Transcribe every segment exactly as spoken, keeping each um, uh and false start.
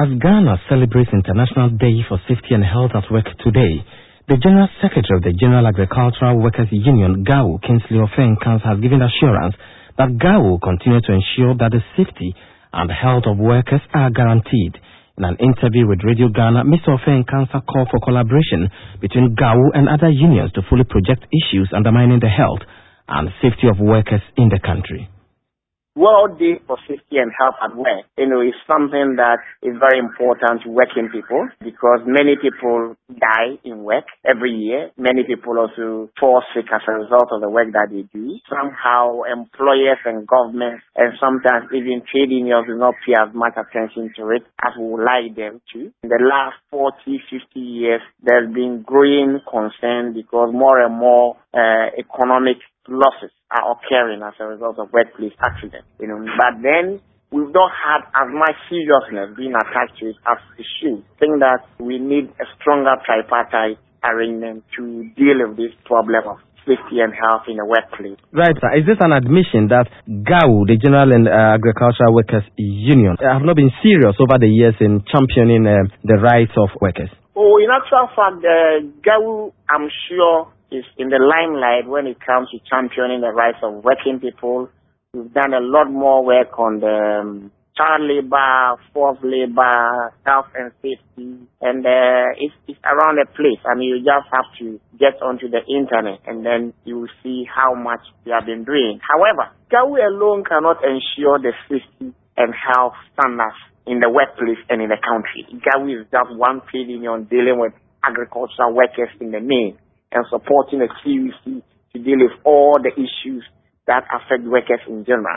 As Ghana celebrates International Day for Safety and Health at Work today, the General Secretary of the General Agricultural Workers Union, G A W, Kingsley Ofe-Nkansah, has given assurance that G A W will continue to ensure that the safety and health of workers are guaranteed. In an interview with Radio Ghana, Mister Ofe-Nkansah called for collaboration between G A W and other unions to fully project issues undermining the health and safety of workers in the country. World Day for Safety and Health at Work, you know, is something that is very important to working people because many people die in work every year. Many people also fall sick as a result of the work that they do. Somehow employers and governments and sometimes even trade unions do not pay as much attention to it as we would like them to. In the last forty, fifty years, there's been growing concern because more and more uh, economic losses are occurring as a result of workplace accidents. You know, but then we've not had as much seriousness being attached to it as it should. I think that we need a stronger tripartite arrangement to deal with this problem of safety and health in the workplace. Right, sir. Is this an admission that G A W, the General and uh, Agricultural Workers Union, have not been serious over the years in championing uh, the rights of workers? Oh, in actual fact, uh, G A W, I'm sure, is in the limelight when it comes to championing the rights of working people. We've done a lot more work on the um, child labor, forced labor, health and safety, and uh, it's, it's around the place. I mean, you just have to get onto the internet and then you will see how much we have been doing. However, G A W alone cannot ensure the safety and health standards in the workplace and in the country. G A W is just one trade union dealing with agricultural workers in the main and supporting the C U C to deal with all the issues that affect workers in general.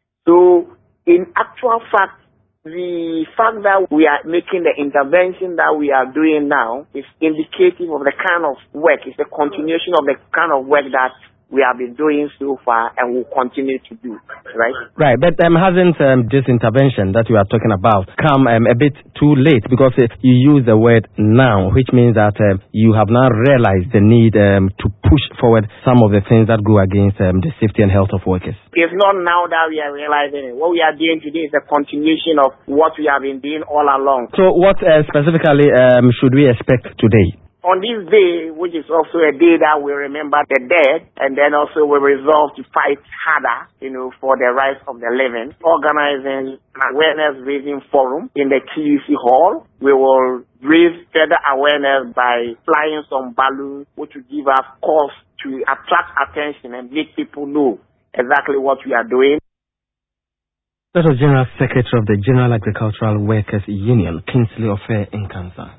So, in actual fact, the fact that we are making the intervention that we are doing now is indicative of the kind of work, it's the continuation of the kind of work that we have been doing so far and will continue to do, right? Right, but um, hasn't um, this intervention that you are talking about come um, a bit too late because uh, you use the word now, which means that um, you have now realized the need um, to push forward some of the things that go against um, the safety and health of workers? It's not now that we are realizing it. What we are doing today is a continuation of what we have been doing all along. So what uh, specifically um, should we expect today? On this day, which is also a day that we remember the dead, and then also we resolve to fight harder, you know, for the rights of the living, organizing an awareness-raising forum in the T U C hall. We will raise further awareness by flying some balloons, which will give us cause to attract attention and make people know exactly what we are doing. That was General Secretary of the General Agricultural Workers Union, Kingsley Ofe-Nkansah.